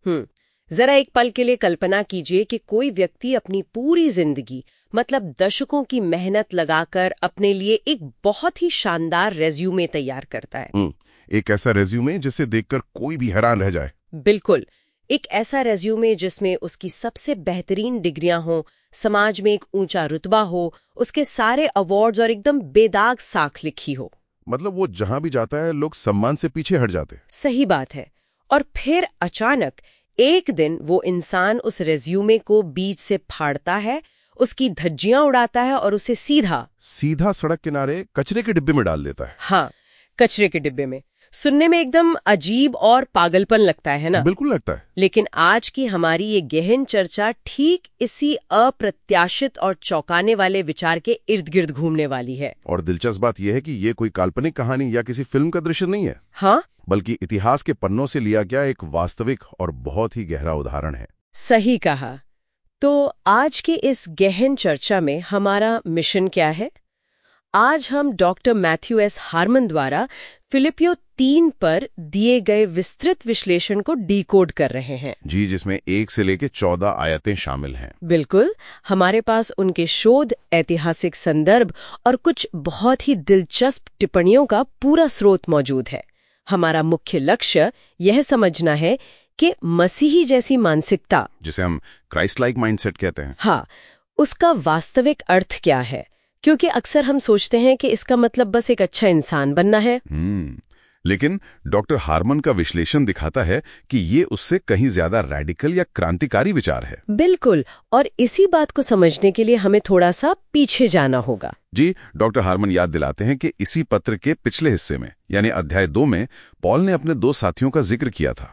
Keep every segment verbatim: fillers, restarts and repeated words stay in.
हम्म जरा एक पल के लिए कल्पना कीजिए कि कोई व्यक्ति अपनी पूरी जिंदगी मतलब दशकों की मेहनत लगाकर अपने लिए एक बहुत ही शानदार रेज्यूमे तैयार करता है। हम्म एक ऐसा रेज्यूमे जिसे देखकर कोई भी हैरान रह जाए। बिल्कुल, एक ऐसा रेज्यूमे जिसमें उसकी सबसे बेहतरीन डिग्रियां हो, समाज में एक ऊंचा रुतबा हो, उसके सारे अवार्ड्स और एकदम बेदाग साख लिखी हो। मतलब वो जहां भी जाता है लोग सम्मान से पीछे हट जाते। सही बात है। और फिर अचानक एक दिन वो इंसान उस रेज्यूमे को बीच से फाड़ता है, उसकी धज्जियां उड़ाता है और उसे सीधा सीधा सड़क किनारे कचरे के डिब्बे में डाल देता है। हाँ, कचरे के डिब्बे में। सुनने में एकदम अजीब और पागलपन लगता है ना? बिल्कुल लगता है। लेकिन आज की हमारी ये गहन चर्चा ठीक इसी अप्रत्याशित और चौंकाने वाले विचार के इर्द गिर्द घूमने वाली है। और दिलचस्प बात यह है कि ये कोई काल्पनिक कहानी या किसी फिल्म का दृश्य नहीं है। हाँ, बल्कि इतिहास के पन्नों से लिया गया एक वास्तविक और बहुत ही गहरा उदाहरण है। सही कहा। तो आज के इस गहन चर्चा में हमारा मिशन क्या है? आज हम डॉक्टर मैथ्यू एस हारमन द्वारा फिलिपियो तीन पर दिए गए विस्तृत विश्लेषण को डिकोड कर रहे हैं। जी, जिसमें एक से लेकर चौदह आयतें शामिल हैं। बिल्कुल, हमारे पास उनके शोध, ऐतिहासिक संदर्भ और कुछ बहुत ही दिलचस्प टिप्पणियों का पूरा स्रोत मौजूद है। हमारा मुख्य लक्ष्य यह समझना है कि मसीही जैसी मानसिकता, जिसे हम क्राइस्ट लाइक माइंडसेट कहते हैं, हाँ, उसका वास्तविक अर्थ क्या है। क्योंकि अक्सर हम सोचते हैं कि इसका मतलब बस एक अच्छा इंसान बनना है। हम्म लेकिन डॉक्टर हारमन का विश्लेषण दिखाता है कि ये उससे कहीं ज्यादा रैडिकल या क्रांतिकारी विचार है। बिल्कुल, और इसी बात को समझने के लिए हमें थोड़ा सा पीछे जाना होगा। जी, डॉक्टर हारमन याद दिलाते हैं कि इसी पत्र के पिछले हिस्से में यानी अध्याय दो में पॉल ने अपने दो साथियों का जिक्र किया था।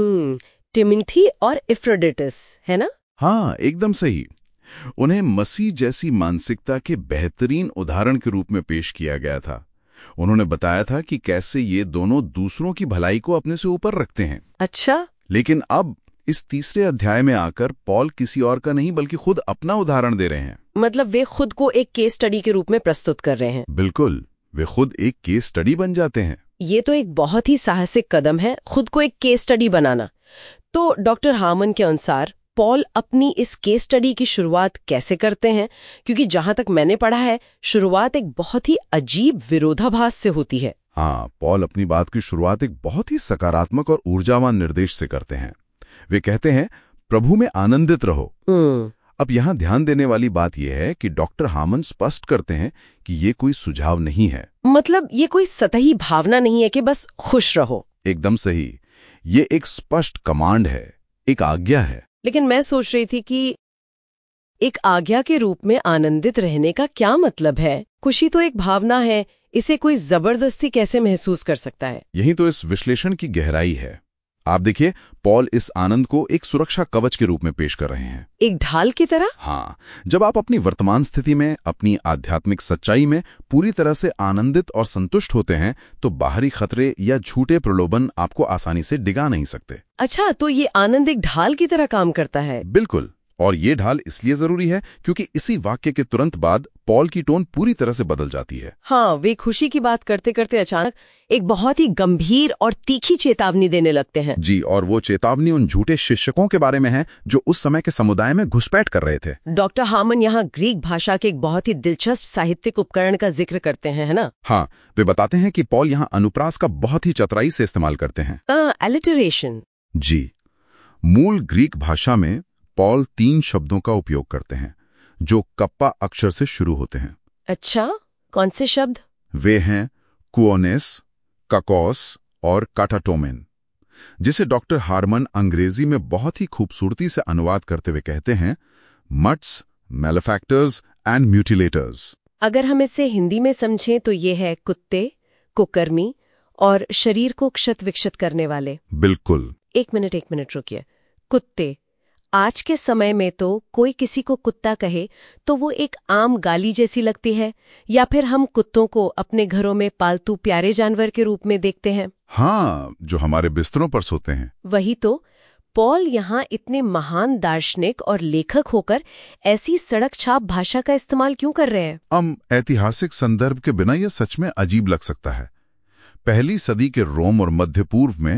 टिमोथी और एफ्रोडिटस, है ना? हाँ, एकदम सही। उन्हें मसीह जैसी मानसिकता के बेहतरीन उदाहरण के रूप में पेश किया गया था। उन्होंने बताया था कि कैसे ये दोनों दूसरों की भलाई को अपने से ऊपर रखते हैं। अच्छा। लेकिन अब इस तीसरे अध्याय में आकर पॉल किसी और का नहीं बल्कि खुद अपना उदाहरण दे रहे हैं। मतलब वे खुद को एक केस स्टडी के रूप में प्रस्तुत कर रहे हैं। बिल्कुल, वे खुद एक केस स्टडी बन जाते हैं। ये तो एक बहुत ही साहसिक कदम है, खुद को एक केस स्टडी बनाना। तो डॉक्टर हारमन के अनुसार पॉल अपनी इस केस स्टडी की शुरुआत कैसे करते हैं? क्योंकि जहां तक मैंने पढ़ा है, शुरुआत एक बहुत ही अजीब विरोधाभास से होती है। हाँ, पॉल अपनी बात की शुरुआत एक बहुत ही सकारात्मक और ऊर्जावान निर्देश से करते हैं। वे कहते हैं, प्रभु में आनंदित रहो। अब यहाँ ध्यान देने वाली बात यह है कि डॉक्टर हारमन स्पष्ट करते हैं कि ये कोई सुझाव नहीं है। मतलब ये कोई सतही भावना नहीं है कि बस खुश रहो। एकदम सही, ये एक स्पष्ट कमांड है, एक आज्ञा है। लेकिन मैं सोच रही थी कि एक आज्ञा के रूप में आनंदित रहने का क्या मतलब है? खुशी तो एक भावना है, इसे कोई जबरदस्ती कैसे महसूस कर सकता है? यही तो इस विश्लेषण की गहराई है। आप देखिए, पॉल इस आनंद को एक सुरक्षा कवच के रूप में पेश कर रहे हैं। एक ढाल की तरह? हाँ, जब आप अपनी वर्तमान स्थिति में, अपनी आध्यात्मिक सच्चाई में पूरी तरह से आनंदित और संतुष्ट होते हैं, तो बाहरी खतरे या झूठे प्रलोभन आपको आसानी से डिगा नहीं सकते। अच्छा, तो ये आनंद एक ढाल की तरह काम करता है? बिल्कुल, और ये ढाल इसलिए जरूरी है क्योंकि इसी वाक्य के तुरंत बाद पॉल की टोन पूरी तरह से बदल जाती है। हाँ, वे खुशी की बात करते करते अचानक एक बहुत ही गंभीर और तीखी चेतावनी देने लगते हैं। जी, और वो चेतावनी उन झूठे शिक्षकों के बारे में है जो उस समय के समुदाय में घुसपैठ कर रहे थे। डॉक्टर हारमन यहाँ ग्रीक भाषा के एक बहुत ही दिलचस्प साहित्यिक उपकरण का जिक्र करते हैं, है ना? हाँ, वे बताते हैं कि पॉल यहाँ अनुप्रास का बहुत ही चतुराई से इस्तेमाल करते हैं। एलिटरेशन। जी, मूल ग्रीक भाषा में पॉल तीन शब्दों का उपयोग करते हैं जो कप्पा अक्षर से शुरू होते हैं। अच्छा, कौन से शब्द? वे हैं कुओनेस, काकोस और काटाटोमेन, जिसे डॉक्टर हारमन अंग्रेजी में बहुत ही खूबसूरती से अनुवाद करते हुए कहते हैं मट्स, मैलेफैक्टर्स एंड म्यूटिलेटर्स। अगर हम इसे हिंदी में समझें तो ये है कुत्ते, कुकर्मी और शरीर को क्षत विक्षत करने वाले। बिल्कुल। एक मिनट एक मिनट रुकिए। कुत्ते, आज के समय में तो कोई किसी को कुत्ता कहे तो वो एक आम गाली जैसी लगती है, या फिर हम कुत्तों को अपने घरों में पालतू प्यारे जानवर के रूप में देखते हैं। हाँ, जो हमारे बिस्तरों पर सोते हैं। वही तो, पॉल यहाँ इतने महान दार्शनिक और लेखक होकर ऐसी सड़क छाप भाषा का इस्तेमाल क्यों कर रहे हैं? हम ऐतिहासिक संदर्भ के बिना यह सच में अजीब लग सकता है। पहली सदी के रोम और मध्य पूर्व में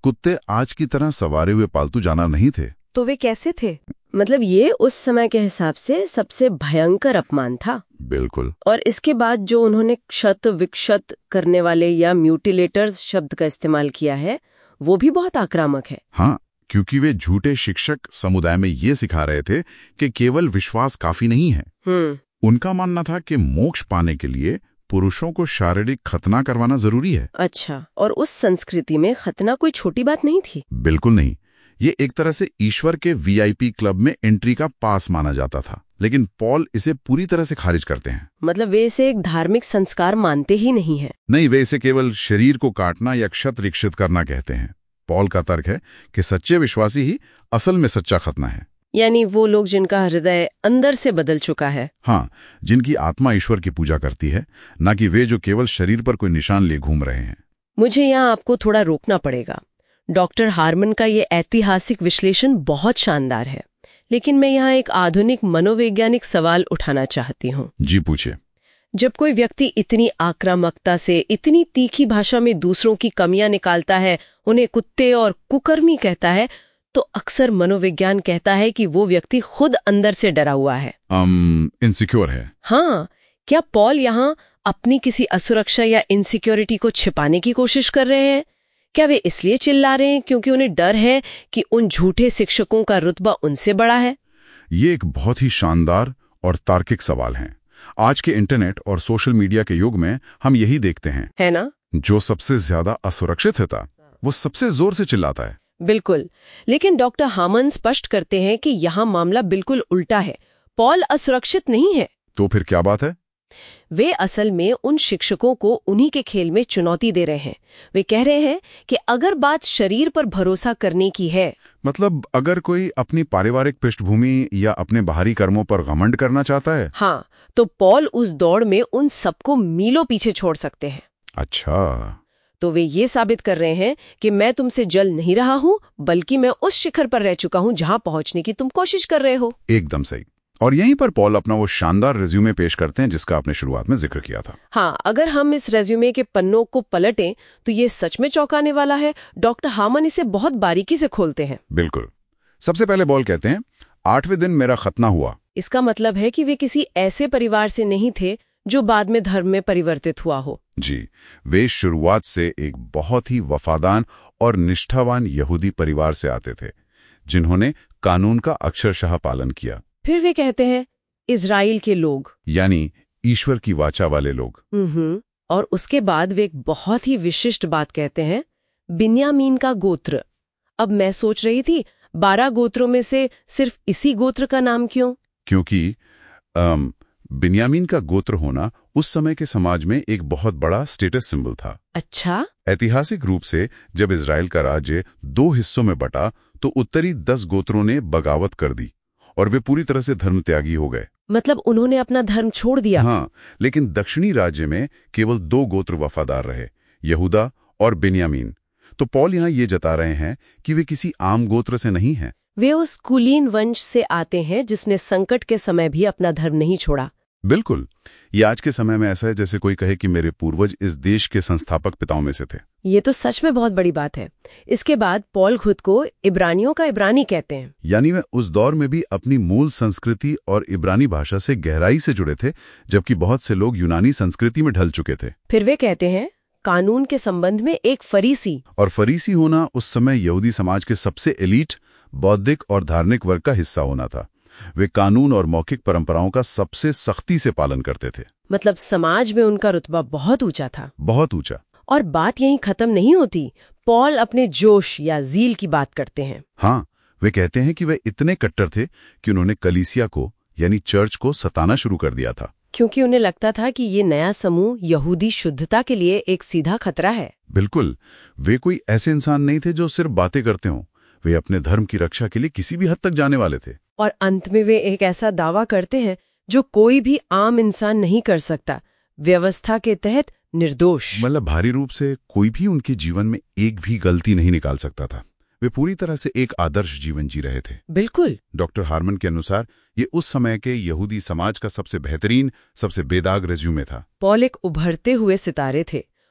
कुत्ते आज की तरह सवारे हुए पालतू जानवर नहीं थे। तो वे कैसे थे? मतलब ये उस समय के हिसाब से सबसे भयंकर अपमान था। बिल्कुल। और इसके बाद जो उन्होंने क्षत विक्षत करने वाले या म्यूटिलेटर्स शब्द का इस्तेमाल किया है वो भी बहुत आक्रामक है। हाँ, क्योंकि वे झूठे शिक्षक समुदाय में ये सिखा रहे थे कि केवल विश्वास काफी नहीं है। हम्म उनका मानना था कि मोक्ष पाने के लिए पुरुषों को शारीरिक खतना करवाना जरूरी है। अच्छा, और उस संस्कृति में खतना कोई छोटी बात नहीं थी। बिल्कुल नहीं। ये एक तरह से ईश्वर के वीआईपी क्लब में एंट्री का पास माना जाता था, लेकिन पॉल इसे पूरी तरह से खारिज करते हैं। मतलब वे इसे एक धार्मिक संस्कार मानते ही नहीं है। नहीं, वे इसे केवल शरीर को काटना या क्षत विक्षत करना कहते हैं। पॉल का तर्क है कि सच्चे विश्वासी ही असल में सच्चा खतना है। यानी वो लोग जिनका हृदय अंदर से बदल चुका है। हाँ, जिनकी आत्मा ईश्वर की पूजा करती है, न कि वे जो केवल शरीर पर कोई निशान लिए घूम रहे हैं। मुझे यहाँ आपको थोड़ा रोकना पड़ेगा। डॉक्टर हार्मन का ये ऐतिहासिक विश्लेषण बहुत शानदार है, लेकिन मैं यहाँ एक आधुनिक मनोवैज्ञानिक सवाल उठाना चाहती हूँ। जी पूछिए। जब कोई व्यक्ति इतनी आक्रामकता से, इतनी तीखी भाषा में दूसरों की कमियां निकालता है, उन्हें कुत्ते और कुकर्मी कहता है, तो अक्सर मनोविज्ञान कहता है कि वो व्यक्ति खुद अंदर से डरा हुआ है, um, इनसिक्योर है। हाँ, क्या पॉल यहाँ अपनी किसी असुरक्षा या इनसिक्योरिटी को छिपाने की कोशिश कर रहे हैं? क्या वे इसलिए चिल्ला रहे हैं क्योंकि उन्हें डर है कि उन झूठे शिक्षकों का रुतबा उनसे बड़ा है? ये एक बहुत ही शानदार और तार्किक सवाल है। आज के इंटरनेट और सोशल मीडिया के युग में हम यही देखते हैं, है ना? जो सबसे ज्यादा असुरक्षित होता वो सबसे जोर से चिल्लाता है। बिल्कुल, लेकिन डॉक्टर हामन स्पष्ट करते हैं कि यहाँ मामला बिल्कुल उल्टा है। पॉल असुरक्षित नहीं है। तो फिर क्या बात है? वे असल में उन शिक्षकों को उन्हीं के खेल में चुनौती दे रहे हैं। वे कह रहे हैं कि अगर बात शरीर पर भरोसा करने की है, मतलब अगर कोई अपनी पारिवारिक पृष्ठभूमि या अपने बाहरी कर्मों पर घमंड करना चाहता है, हाँ, तो पॉल उस दौड़ में उन सबको मीलों पीछे छोड़ सकते हैं। अच्छा, तो वे ये साबित कर रहे हैं कि मैं तुमसे जल नहीं रहा हूँ, बल्कि मैं उस शिखर पर रह चुका हूँ जहाँ पहुँचने की तुम कोशिश कर रहे हो। एकदम सही। और यहीं पर पॉल अपना वो शानदार रिज्यूमे पेश करते हैं जिसका आपने शुरुआत में जिक्र किया था। हाँ, अगर हम इस रिज्यूमे के पन्नों को पलटें तो ये सच में चौंकाने वाला है। डॉक्टर हामन इसे बहुत बारीकी से खोलते हैं। बिल्कुल। सबसे पहले पॉल कहते हैं, आठवें दिन मेरा खतना हुआ। इसका मतलब है कि वे किसी ऐसे परिवार से नहीं थे जो बाद में धर्म में परिवर्तित हुआ हो। जी, वे शुरुआत से एक बहुत ही वफादार और निष्ठावान यहूदी परिवार से आते थे, जिन्होंने कानून का अक्षरशः पालन किया। फिर वे कहते हैं इजराइल के लोग, यानी ईश्वर की वाचा वाले लोग। हम्म और उसके बाद वे एक बहुत ही विशिष्ट बात कहते हैं, बिन्यामीन का गोत्र। अब मैं सोच रही थी, बारह गोत्रों में से सिर्फ इसी गोत्र का नाम क्यों? क्योंकि अम, बिन्यामीन का गोत्र होना उस समय के समाज में एक बहुत बड़ा स्टेटस सिंबल था। अच्छा, ऐतिहासिक रूप से जब इजराइल का राज्य दो हिस्सों में बटा तो उत्तरी दस गोत्रों ने बगावत कर दी और वे पूरी तरह से धर्म त्यागी हो गए। मतलब उन्होंने अपना धर्म छोड़ दिया? हाँ, लेकिन दक्षिणी राज्य में केवल दो गोत्र वफादार रहे, यहूदा और बिन्यामीन। तो पॉल यहाँ ये जता रहे हैं कि वे किसी आम गोत्र से नहीं हैं। वे उस कुलीन वंश से आते हैं जिसने संकट के समय भी अपना धर्म नहीं छोड़ा। बिल्कुल। ये आज के समय में ऐसा है जैसे कोई कहे कि मेरे पूर्वज इस देश के संस्थापक पिताओं में से थे। ये तो सच में बहुत बड़ी बात है। इसके बाद पॉल खुद को इब्रानियों का इब्रानी कहते हैं। यानी वे उस दौर में भी अपनी मूल संस्कृति और इब्रानी भाषा से गहराई से जुड़े थे, जबकि बहुत से लोग यूनानी संस्कृति में ढल चुके थे। फिर वे कहते हैं कानून के संबंध में एक फरीसी। और फरीसी होना उस समय यहूदी समाज के सबसे एलीट बौद्धिक और धार्मिक वर्ग का हिस्सा होना था। वे कानून और मौखिक परंपराओं का सबसे सख्ती से पालन करते थे। मतलब समाज में उनका रुतबा बहुत ऊंचा था। बहुत ऊंचा। और बात यहीं खत्म नहीं होती। पॉल अपने जोश या जील की बात करते हैं। हाँ, वे कहते हैं कि वे इतने कट्टर थे कि उन्होंने कलीसिया को यानी चर्च को सताना शुरू कर दिया था, क्योंकि उन्हें लगता था कि ये नया समूह यहूदी शुद्धता के लिए एक सीधा खतरा है। बिल्कुल। वे कोई ऐसे इंसान नहीं थे जो सिर्फ बातें करते हों, वे अपने धर्म की रक्षा के लिए किसी भी हद तक जाने वाले थे। और अंत में वे एक ऐसा दावा करते हैं जो कोई भी आम इंसान नहीं कर सकता, व्यवस्था के तहत निर्दोष। मतलब भारी रूप से कोई भी उनके जीवन में एक भी गलती नहीं निकाल सकता था। वे पूरी तरह से एक आदर्श जीवन जी रहे थे। बिल्कुल। डॉक्टर हार्मन के अनुसार ये उस समय के यहूदी समाज का सबसे बेहतरीन, सबसे बेदाग रिज्यूमे था। पॉल एक उभरते हुए सितारे थे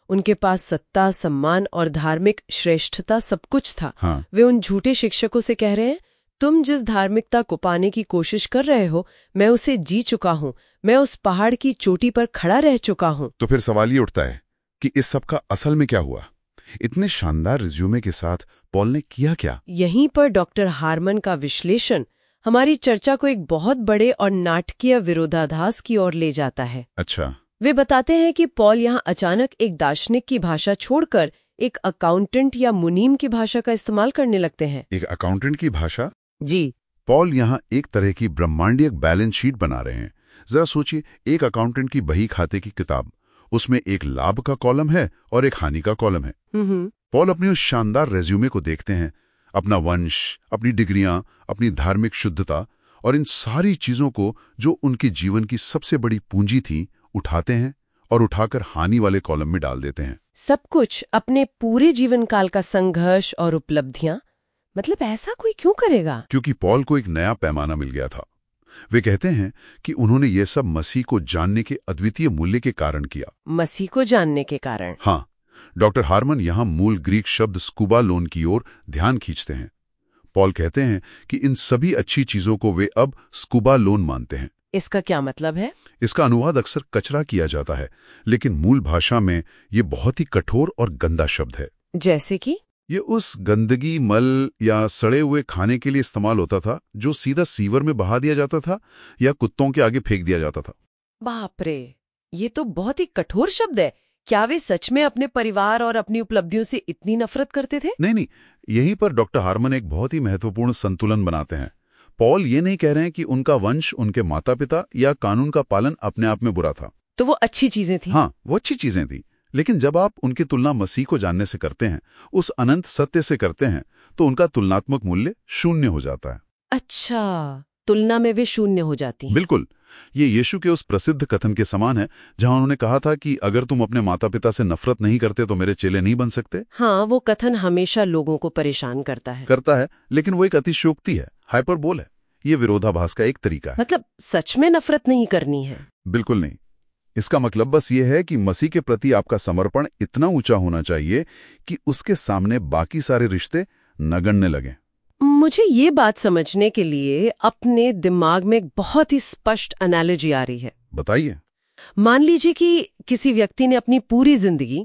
उनके पास सत्ता, सम्मान और धार्मिक श्रेष्ठता सब कुछ था। हाँ। वे उन झूठे शिक्षकों से कह रहे हैं, तुम जिस धार्मिकता को पाने की कोशिश कर रहे हो, मैं उसे जी चुका हूं, मैं उस पहाड़ की चोटी पर खड़ा रह चुका हूं। तो फिर सवाल ये उठता है कि इस सब का असल में क्या हुआ? इतने शानदार रिज्यूमे के साथ पॉल ने किया क्या? यहीं पर डॉक्टर हार्मन का विश्लेषण हमारी चर्चा को एक बहुत बड़े और नाटकीय विरोधाभास की ओर ले जाता है। अच्छा। वे बताते हैं कि पॉल यहाँ अचानक एक दार्शनिक की भाषा छोड़कर एक अकाउंटेंट या मुनीम की भाषा का इस्तेमाल करने लगते हैं। एक अकाउंटेंट की भाषा? जी। पॉल यहाँ एक तरह की ब्रह्मांडीय बैलेंस शीट बना रहे हैं। जरा सोचिए, एक अकाउंटेंट की बही खाते की किताब, उसमें एक लाभ का कॉलम है और एक हानि का कॉलम है। पॉल अपनी उस शानदार रेज्यूमे को देखते हैं, अपना वंश, अपनी डिग्रियां, अपनी धार्मिक शुद्धता और इन सारी चीजों को जो उनके जीवन की सबसे बड़ी पूंजी थी, उठाते हैं और उठाकर हानि वाले कॉलम में डाल देते हैं। सब कुछ अपने पूरे जीवन काल का संघर्ष और उपलब्धियां। मतलब ऐसा कोई क्यों करेगा? क्योंकि पॉल को एक नया पैमाना मिल गया था। वे कहते हैं कि उन्होंने ये सब मसीह को जानने के अद्वितीय मूल्य के कारण किया। मसीह को जानने के कारण? हाँ। डॉक्टर हार्मन यहाँ मूल ग्रीक शब्द स्कूबा लोन की ओर ध्यान खींचते हैं। पॉल कहते हैं कि इन सभी अच्छी चीजों को वे अब स्कूबा लोन मानते हैं। इसका क्या मतलब है? इसका अनुवाद अक्सर कचरा किया जाता है, लेकिन मूल भाषा में ये बहुत ही कठोर और गंदा शब्द है। जैसे कि? ये उस गंदगी, मल या सड़े हुए खाने के लिए इस्तेमाल होता था जो सीधा सीवर में बहा दिया जाता था या कुत्तों के आगे फेंक दिया जाता था। बाप रे, ये तो बहुत ही कठोर शब्द है। क्या वे सच में अपने परिवार और अपनी उपलब्धियों से इतनी नफरत करते थे? नहीं नहीं, यहीं पर डॉक्टर हार्मन एक बहुत ही महत्वपूर्ण संतुलन बनाते हैं। पॉल ये नहीं कह रहे हैं कि उनका वंश, उनके माता पिता या कानून का पालन अपने आप में बुरा था। तो वो अच्छी चीजें थी। हाँ, वो अच्छी चीजें थी, लेकिन जब आप उनकी तुलना मसीह को जानने से करते हैं, उस अनंत सत्य से करते हैं, तो उनका तुलनात्मक मूल्य शून्य हो जाता है। अच्छा, तुलना में वे शून्य हो जाती हैं। बिल्कुल। ये यीशु के उस प्रसिद्ध कथन के समान है जहां उन्होंने कहा था कि अगर तुम अपने माता पिता से नफरत नहीं करते तो मेरे चेले नहीं बन सकते। हाँ, वो कथन हमेशा लोगों को परेशान करता है करता है लेकिन वो एक अतिशयोक्ति है, हाइपरबोल है। ये विरोधाभास का एक तरीका है। मतलब सच में नफरत नहीं करनी है? बिल्कुल नहीं। इसका मतलब बस ये है कि मसीह के प्रति आपका समर्पण इतना ऊंचा होना चाहिए कि उसके सामने बाकी सारे रिश्ते नगण्य लगें। मुझे ये बात समझने के लिए अपने दिमाग में एक बहुत ही स्पष्ट एनालॉजी आ रही है। बताइए। मान लीजिए कि किसी व्यक्ति ने अपनी पूरी जिंदगी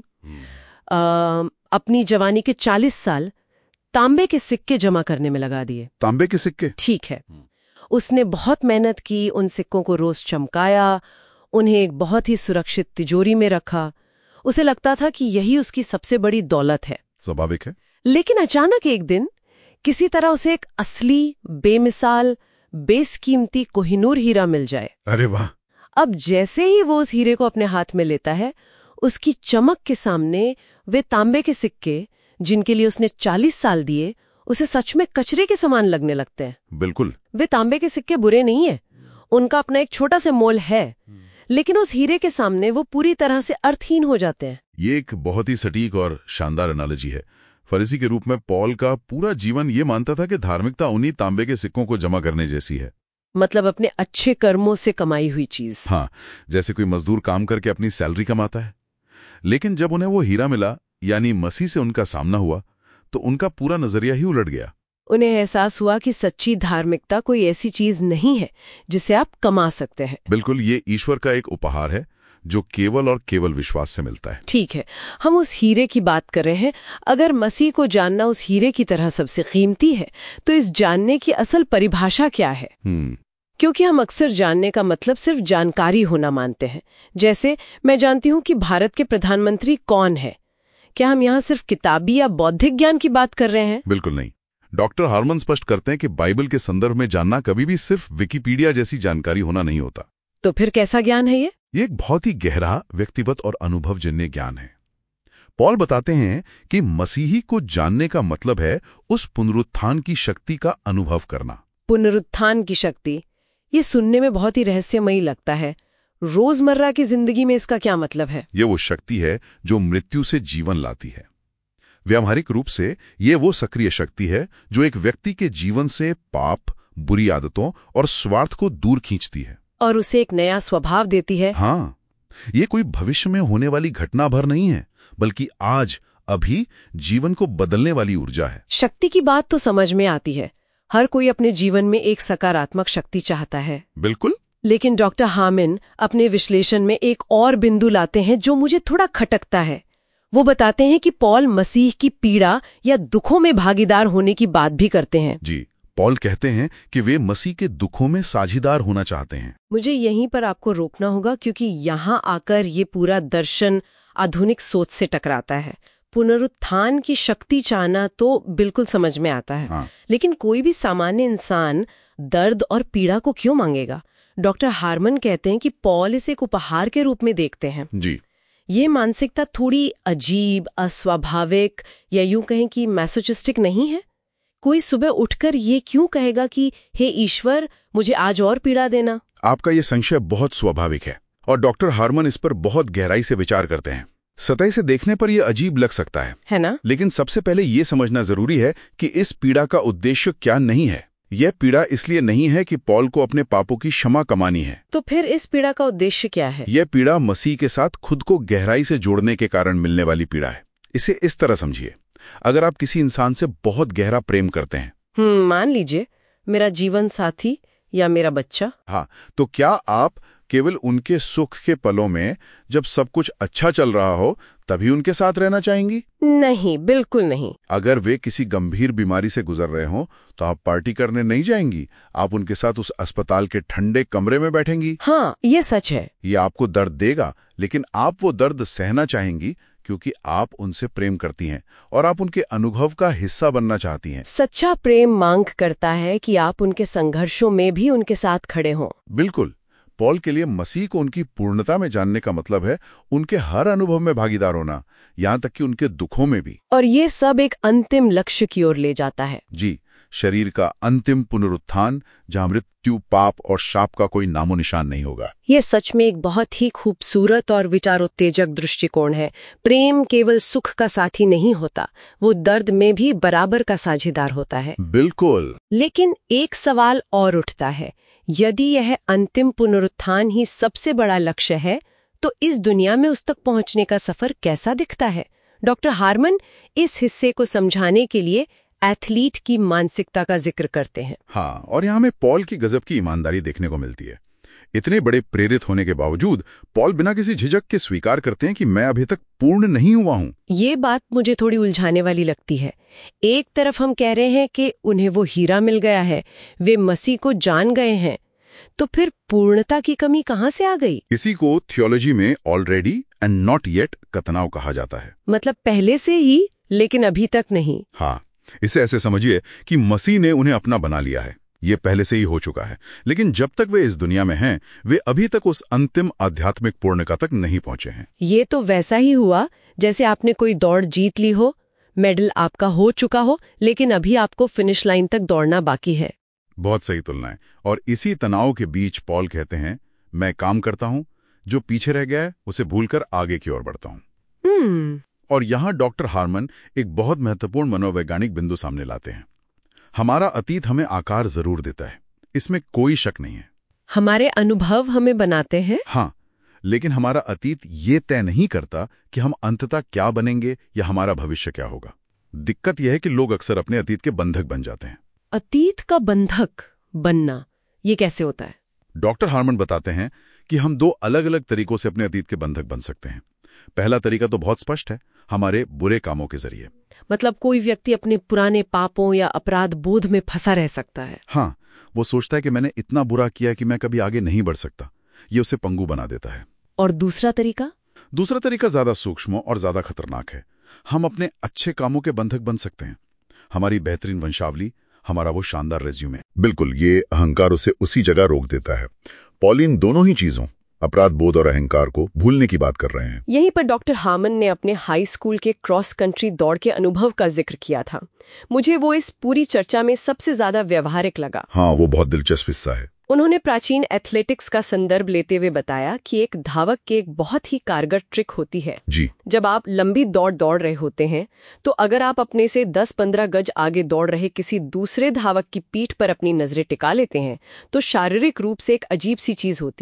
आ, अपनी जवानी के चालीस साल तांबे के सिक्के जमा करने में लगा दिए। तांबे के सिक्के? ठीक है। उसने बहुत मेहनत की, उन सिक्कों को रोज चमकाया, उन्हें एक बहुत ही सुरक्षित तिजोरी में रखा। उसे लगता था कि यही उसकी सबसे बड़ी दौलत है। स्वाभाविक है। लेकिन अचानक एक दिन किसी तरह उसे एक असली, बेमिसाल, बेसकीमती कोहिनूर हीरा मिल जाए। अरे वाह! अब जैसे ही वो उस हीरे को अपने हाथ में लेता है, उसकी चमक के सामने वे तांबे के सिक्के, जिनके लिए उसने चालीस साल दिए, उसे सच में कचरे के समान लगने लगते हैं। बिल्कुल। वे तांबे के सिक्के बुरे नहीं है, उनका अपना एक छोटा सा मोल है, लेकिन उस हीरे के सामने वो पूरी तरह से अर्थहीन हो जाते हैं। ये एक बहुत ही सटीक और शानदार एनालॉजी है। फरीसी के रूप में पॉल का पूरा जीवन ये मानता था कि धार्मिकता उन्हीं तांबे के सिक्कों को जमा करने जैसी है। मतलब अपने अच्छे कर्मों से कमाई हुई चीज। हाँ, जैसे कोई मजदूर काम करके अपनी सैलरी कमाता है। लेकिन जब उन्हें वो हीरा मिला, यानी मसीह से उनका सामना हुआ, तो उनका पूरा नजरिया ही उलट गया। उन्हें एहसास हुआ कि सच्ची धार्मिकता कोई ऐसी चीज नहीं है जिसे आप कमा सकते हैं। बिल्कुल, ये ईश्वर का एक उपहार है जो केवल और केवल विश्वास से मिलता है। ठीक है, हम उस हीरे की बात कर रहे हैं। अगर मसीह को जानना उस हीरे की तरह सबसे कीमती है, तो इस जानने की असल परिभाषा क्या है? हम्म क्योंकि हम अक्सर जानने का मतलब सिर्फ जानकारी होना मानते हैं। जैसे मैं जानती हूँ कि भारत के प्रधानमंत्री कौन है। क्या हम यहाँ सिर्फ किताबी या बौद्धिक ज्ञान की बात कर रहे हैं? बिल्कुल नहीं। डॉक्टर हार्मन स्पष्ट करते हैं कि बाइबल के संदर्भ में जानना कभी भी सिर्फ विकिपीडिया जैसी जानकारी होना नहीं होता। तो फिर कैसा ज्ञान है ये? ये एक बहुत ही गहरा, व्यक्तिगत और अनुभवजन्य ज्ञान है। पॉल बताते हैं कि मसीही को जानने का मतलब है उस पुनरुत्थान की शक्ति का अनुभव करना। पुनरुत्थान की शक्ति, ये सुनने में बहुत ही रहस्यमयी लगता है। रोजमर्रा की जिंदगी में इसका क्या मतलब है? ये वो शक्ति है जो मृत्यु से जीवन लाती है। व्यावहारिक रूप से ये वो सक्रिय शक्ति है जो एक व्यक्ति के जीवन से पाप, बुरी आदतों और स्वार्थ को दूर खींचती है और उसे एक नया स्वभाव देती है। हाँ, ये कोई भविष्य में होने वाली घटना भर नहीं है, बल्कि आज अभी जीवन को बदलने वाली ऊर्जा है। शक्ति की बात तो समझ में आती है। हर कोई अपने जीवन में एक सकारात्मक शक्ति चाहता है। बिल्कुल। लेकिन डॉक्टर हार्मन अपने विश्लेषण में एक और बिंदु लाते हैं जो मुझे थोड़ा खटकता है। वो बताते हैं कि पॉल मसीह की पीड़ा या दुखों में भागीदार होने की बात भी करते हैं। जी, पॉल कहते हैं कि वे मसीह के दुखों में साझीदार होना चाहते हैं। मुझे यहीं पर आपको रोकना होगा, क्योंकि यहाँ आकर ये पूरा दर्शन आधुनिक सोच से टकराता है। पुनरुत्थान की शक्ति चाहना तो बिल्कुल समझ में आता है, हाँ। लेकिन कोई भी सामान्य इंसान दर्द और पीड़ा को क्यों मांगेगा? डॉक्टर हार्मन कहते हैं कि पॉल इसे एक उपहार के रूप में देखते हैं। जी। ये मानसिकता थोड़ी अजीब, अस्वाभाविक या यूं कहें कि मैसोचिस्टिक नहीं है? कोई सुबह उठकर ये क्यों कहेगा कि हे ईश्वर, मुझे आज और पीड़ा देना? आपका ये संशय बहुत स्वाभाविक है और डॉक्टर हार्मन इस पर बहुत गहराई से विचार करते हैं। सतह से देखने पर यह अजीब लग सकता है, है ना? लेकिन सबसे पहले ये समझना जरूरी है कि इस पीड़ा का उद्देश्य क्या नहीं है। यह पीड़ा इसलिए नहीं है कि पॉल को अपने पापों की क्षमा कमानी है। तो फिर इस पीड़ा का उद्देश्य क्या है? यह पीड़ा मसीह के साथ खुद को गहराई से जोड़ने के कारण मिलने वाली पीड़ा है। इसे इस तरह समझिए, अगर आप किसी इंसान से बहुत गहरा प्रेम करते हैं, हम्म मान लीजिए मेरा जीवन साथी या मेरा बच्चा, हाँ, तो क्या आप केवल उनके सुख के पलों में, जब सब कुछ अच्छा चल रहा हो, तभी उनके साथ रहना चाहेंगी? नहीं, बिल्कुल नहीं। अगर वे किसी गंभीर बीमारी से गुजर रहे हों तो आप पार्टी करने नहीं जाएंगी, आप उनके साथ उस अस्पताल के ठंडे कमरे में बैठेंगी। हाँ, ये सच है। ये आपको दर्द देगा, लेकिन आप वो दर्द सहना चाहेंगी क्योंकि आप उनसे प्रेम करती हैं और आप उनके अनुभव का हिस्सा बनना चाहती हैं। सच्चा प्रेम मांग करता है कि आप उनके संघर्षों में भी उनके साथ खड़े हों। बिल्कुल। पॉल के लिए मसीह को उनकी पूर्णता में जानने का मतलब है उनके हर अनुभव में भागीदार होना, यहाँ तक कि उनके दुखों में भी। और ये सब एक अंतिम लक्ष्य की ओर ले जाता है। जी, शरीर का अंतिम पुनरुत्थान, जहाँ मृत्यु, पाप और शाप का कोई नामो निशान नहीं होगा। ये सच में एक बहुत ही खूबसूरत और विचारोत्तेजक दृष्टिकोण है। प्रेम केवल सुख का साथी नहीं होता, वो दर्द में भी बराबर का साझीदार होता है। बिल्कुल। लेकिन एक सवाल और उठता है, यदि यह अंतिम पुनरुत्थान ही सबसे बड़ा लक्ष्य है, तो इस दुनिया में उस तक पहुंचने का सफर कैसा दिखता है? डॉक्टर हार्मन इस हिस्से को समझाने के लिए एथलीट की मानसिकता का जिक्र करते हैं। हाँ, और यहाँ में पॉल की गजब की ईमानदारी देखने को मिलती है। इतने बड़े प्रेरित होने के बावजूद पॉल बिना किसी झिझक के स्वीकार करते हैं कि मैं अभी तक पूर्ण नहीं हुआ हूँ। ये बात मुझे थोड़ी उलझाने वाली लगती है। एक तरफ हम कह रहे हैं कि उन्हें वो हीरा मिल गया है, वे मसीह को जान गए हैं, तो फिर पूर्णता की कमी कहाँ से आ गई? इसी को थियोलॉजी में ऑलरेडी एंड नॉट येट का तनाव कहा जाता है। मतलब पहले से ही लेकिन अभी तक नहीं। हाँ, इसे ऐसे समझिए कि मसीह ने उन्हें अपना बना लिया है, ये पहले से ही हो चुका है, लेकिन जब तक वे इस दुनिया में हैं, वे अभी तक उस अंतिम आध्यात्मिक पूर्णता तक नहीं पहुंचे हैं। ये तो वैसा ही हुआ जैसे आपने कोई दौड़ जीत ली हो, मेडल आपका हो चुका हो, लेकिन अभी आपको फिनिश लाइन तक दौड़ना बाकी है। बहुत सही तुलना है। और इसी तनाव के बीच पॉल कहते हैं, मैं काम करता हूं, जो पीछे रह गया है उसे भूलकर आगे की ओर बढ़ता हूं। हम्म और यहां डॉक्टर हार्मन एक बहुत महत्वपूर्ण मनोवैज्ञानिक बिंदु सामने लाते हैं। हमारा अतीत हमें आकार जरूर देता है, इसमें कोई शक नहीं है। हमारे अनुभव हमें बनाते हैं। हाँ, लेकिन हमारा अतीत ये तय नहीं करता कि हम अंततः क्या बनेंगे या हमारा भविष्य क्या होगा। दिक्कत यह है कि लोग अक्सर अपने अतीत के बंधक बन जाते हैं। अतीत का बंधक बनना, ये कैसे होता है? डॉक्टर हार्मन बताते हैं कि हम दो अलग अलग तरीकों से अपने अतीत के बंधक बन सकते हैं। पहला तरीका तो बहुत स्पष्ट है, हमारे बुरे कामों के जरिए। मतलब कोई व्यक्ति अपने पुराने पापों या अपराध बोध में फंसा रह सकता है। हाँ, वो सोचता है कि मैंने इतना बुरा किया कि मैं कभी आगे नहीं बढ़ सकता। ये उसे पंगु बना देता है। और दूसरा तरीका? दूसरा तरीका ज्यादा सूक्ष्म और ज्यादा खतरनाक है। हम अपने अच्छे कामों के बंधक बन सकते हैं। हमारी बेहतरीन वंशावली, हमारा वो शानदार रेज्यूमे। बिल्कुल, ये अहंकार उसे उसी जगह रोक देता है। पॉलिन दोनों ही चीजों, अपराध बोध और अहंकार को भूलने की बात कर रहे हैं। यहीं पर डॉक्टर हार्मन ने अपने हाई स्कूल के क्रॉस कंट्री दौड़ के अनुभव का जिक्र किया था। मुझे वो इस पूरी चर्चा में सबसे ज्यादा व्यवहारिक लगा। हाँ, वो बहुत दिलचस्प हिस्सा है। उन्होंने प्राचीन एथलेटिक्स का संदर्भ लेते हुए बताया कि एक धावक की एक बहुत ही कारगर ट्रिक होती है। जी। जब आप लंबी दौड़ दौड़ रहे होते हैं, तो अगर आप अपने से दस पंद्रह गज आगे दौड़ रहे किसी दूसरे धावक की पीठ पर अपनी नजरें टिका लेते हैं, तो शारीरिक रूप से एक अजीब सी चीज होती है।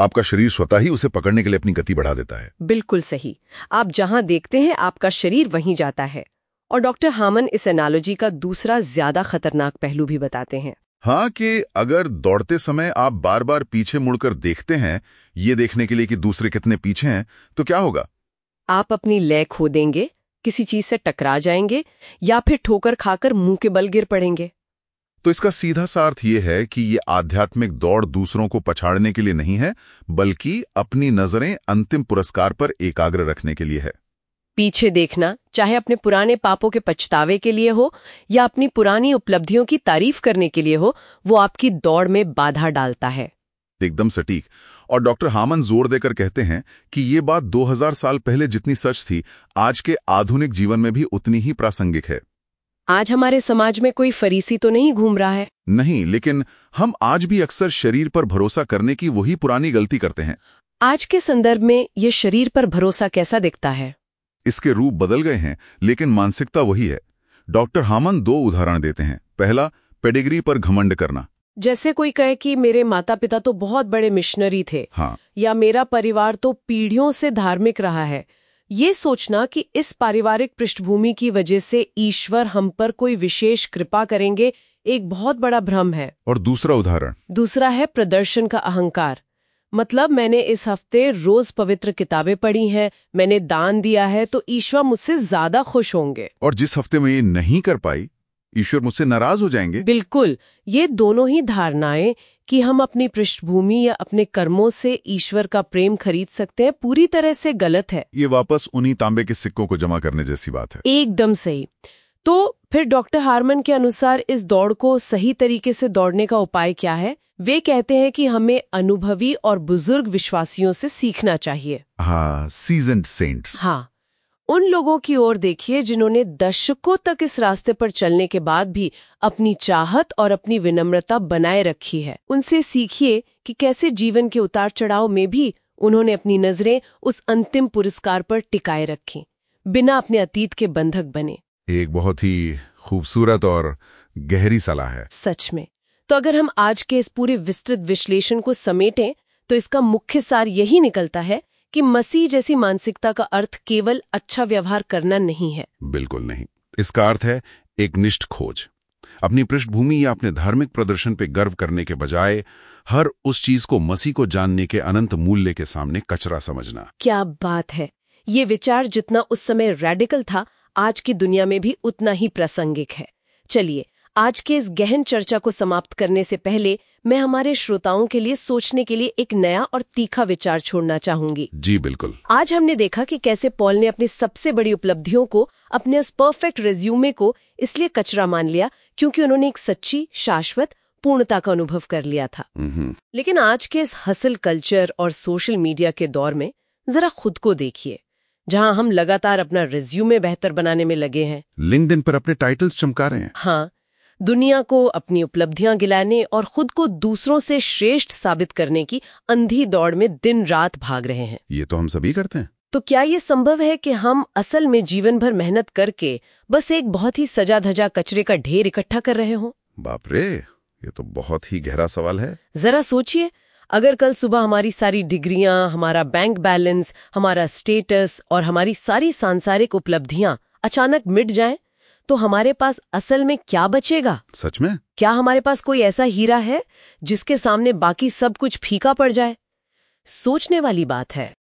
आपका शरीर स्वतः ही उसे पकड़ने के लिए अपनी गति बढ़ा देता है। बिल्कुल सही। आप जहां देखते हैं आपका शरीर वहीं जाता है। और डॉक्टर हामन इस एनालॉजी का दूसरा ज्यादा खतरनाक पहलू भी बताते हैं। हाँ, कि अगर दौड़ते समय आप बार बार पीछे मुड़कर देखते हैं, ये देखने के लिए कि दूसरे कितने पीछे हैं, तो क्या होगा? आप अपनी लय खो देंगे, किसी चीज से टकरा जाएंगे या फिर ठोकर खाकर मुंह के बल गिर पड़ेंगे। तो इसका सीधा सा अर्थ ये है कि ये आध्यात्मिक दौड़ दूसरों को पछाड़ने के लिए नहीं है, बल्कि अपनी नजरें अंतिम पुरस्कार पर एकाग्र रखने के लिए है। पीछे देखना, चाहे अपने पुराने पापों के पछतावे के लिए हो या अपनी पुरानी उपलब्धियों की तारीफ करने के लिए हो, वो आपकी दौड़ में बाधा डालता है। एकदम सटीक। और डॉक्टर हामन जोर देकर कहते हैं कि ये बात दो हज़ार साल पहले जितनी सच थी, आज के आधुनिक जीवन में भी उतनी ही प्रासंगिक है। आज हमारे समाज में कोई फरीसी तो नहीं घूम रहा है। नहीं, लेकिन हम आज भी अक्सर शरीर पर भरोसा करने की वही पुरानी गलती करते हैं। आज के संदर्भ में ये शरीर पर भरोसा कैसा दिखता है? इसके रूप बदल गए हैं, लेकिन मानसिकता वही है। डॉक्टर हामन दो उदाहरण देते हैं। पहला, पेडिग्री पर घमंड करना। जैसे कोई कहे कि मेरे माता पिता तो बहुत बड़े मिशनरी थे, हाँ, या मेरा परिवार तो पीढ़ियों से धार्मिक रहा है। ये सोचना कि इस पारिवारिक पृष्ठभूमि की वजह से ईश्वर हम पर कोई विशेष कृपा करेंगे, एक बहुत बड़ा भ्रम है। और दूसरा उदाहरण? दूसरा है प्रदर्शन का अहंकार। मतलब मैंने इस हफ्ते रोज पवित्र किताबें पढ़ी हैं, मैंने दान दिया है, तो ईश्वर मुझसे ज्यादा खुश होंगे। और जिस हफ्ते में ये नहीं कर पाई, ईश्वर मुझसे नाराज हो जाएंगे। बिल्कुल। ये दोनों ही धारणाएं कि हम अपनी पृष्ठभूमि या अपने कर्मों से ईश्वर का प्रेम खरीद सकते हैं, पूरी तरह से गलत है। ये वापस उन्हीं तांबे के सिक्कों को जमा करने जैसी बात है। एकदम सही। तो फिर डॉक्टर हार्मन के अनुसार इस दौड़ को सही तरीके से दौड़ने का उपाय क्या है? वे कहते हैं कि हमें अनुभवी और बुजुर्ग विश्वासियों से सीखना चाहिए। हाँ, सीजन्ड सेंट्स। हाँ, उन लोगों की ओर देखिए जिन्होंने दशकों तक इस रास्ते पर चलने के बाद भी अपनी चाहत और अपनी विनम्रता बनाए रखी है। उनसे सीखिए कि कैसे जीवन के उतार चढ़ाव में भी उन्होंने अपनी नजरें उस अंतिम पुरस्कार पर टिकाए रखी, बिना अपने अतीत के बंधक बने। एक बहुत ही खूबसूरत और गहरी सलाह है। सच में। तो अगर हम आज के इस पूरे विस्तृत विश्लेषण को समेटें तो इसका मुख्य सार यही निकलता है कि मसीह जैसी मानसिकता का अर्थ केवल अच्छा व्यवहार करना नहीं है। बिल्कुल नहीं। इसका अर्थ है एक निष्ठ खोज। अपनी पृष्ठभूमि या अपने धार्मिक प्रदर्शन पे गर्व करने के बजाय हर उस चीज को मसीह को जानने के अनंत मूल्य के सामने कचरा समझना। क्या बात है। ये विचार जितना उस समय रेडिकल था, आज की दुनिया में भी उतना ही प्रासंगिक है। चलिए, आज के इस गहन चर्चा को समाप्त करने से पहले मैं हमारे श्रोताओं के लिए सोचने के लिए एक नया और तीखा विचार छोड़ना चाहूंगी। जी बिल्कुल। आज हमने देखा कि कैसे पॉल ने अपनी सबसे बड़ी उपलब्धियों को, अपने उस परफेक्ट रिज्यूमे को इसलिए कचरा मान लिया क्योंकि उन्होंने एक सच्ची, शाश्वत पूर्णता का अनुभव कर लिया था। लेकिन आज के इस हसल कल्चर और सोशल मीडिया के दौर में जरा खुद को देखिए, जहां हम लगातार अपना रिज्यूमे बेहतर बनाने में लगे हैं। लिंक्डइन पर अपने टाइटल्स चमका रहे हैं। हाँ, दुनिया को अपनी उपलब्धियां गिलाने और खुद को दूसरों से श्रेष्ठ साबित करने की अंधी दौड़ में दिन रात भाग रहे हैं। ये तो हम सभी करते हैं। तो क्या ये संभव है कि हम असल में जीवन भर मेहनत करके बस एक बहुत ही सजा धजा कचरे का ढेर इकट्ठा कर रहे हों? बाप रे, ये तो बहुत ही गहरा सवाल है। जरा सोचिए, अगर कल सुबह हमारी सारी डिग्रियां, हमारा बैंक बैलेंस, हमारा स्टेटस और हमारी सारी सांसारिक उपलब्धियां अचानक मिट जाएं, तो हमारे पास असल में क्या बचेगा? सच में? क्या हमारे पास कोई ऐसा हीरा है जिसके सामने बाकी सब कुछ फीका पड़ जाए? सोचने वाली बात है।